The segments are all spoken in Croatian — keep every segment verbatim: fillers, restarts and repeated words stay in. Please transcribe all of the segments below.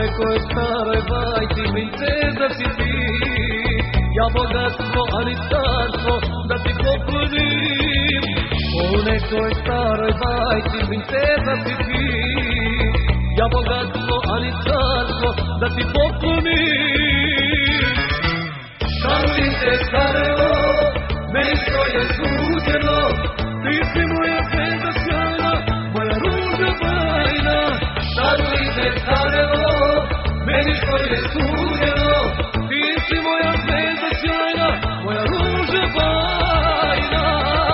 nekoj staroj bajci princeza si ti. Ja bogatstvo, ali carstvo da ti poklonim. U nekoj staroj bajci princeza si ti. Ja bogatstvo, ali carstvo da ti poklonim. Šarlite Sarajevo, meni što je suđeno, ti si moja zvezda sjajna, moja ruža bajna. Šarlite Sarajevo, meni što je suđeno, ti si moja zvezda sjajna, moja ruža bajna.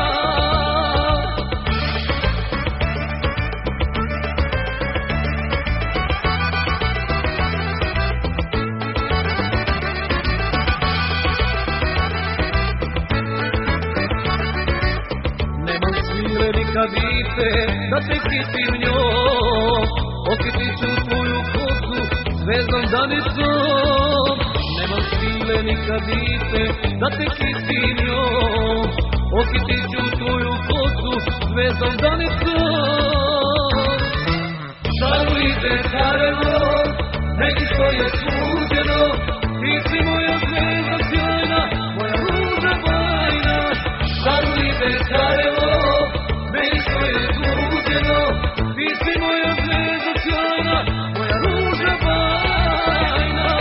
Dite, da te kitim njom, okitit ću tvoju kosu zvezdom danicom. Nemam sile nikad dite, da te kitim njom, okitit ću tvoju kosu zvezdom danicom. Šarlite Sarajevo, meni što je suđeno, ti si moja zvezda sjajna, moja ruža bajna. Šarlite Sarajevo, meni što je suđeno, ti si moja zvezda sjajna, moja ruža bajna.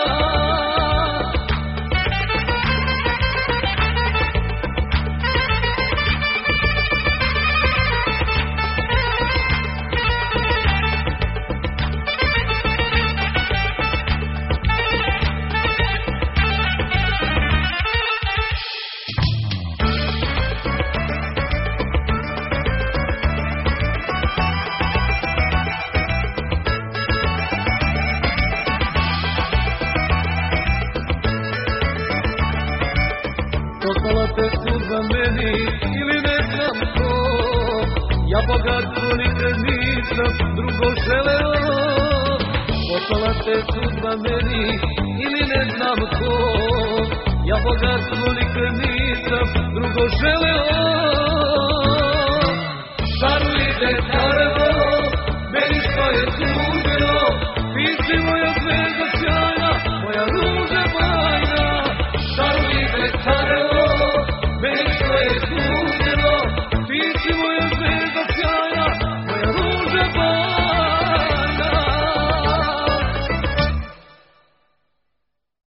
Poslala te sudba meni ili ne znam ko, ja bogatstvo nikad nisam drugo želeo. Poslala te sudba meni ili ne znam ko, ja bogatstvo nikad nisam drugo želeo. Šarlite Sarajevo, meni što je suđeno,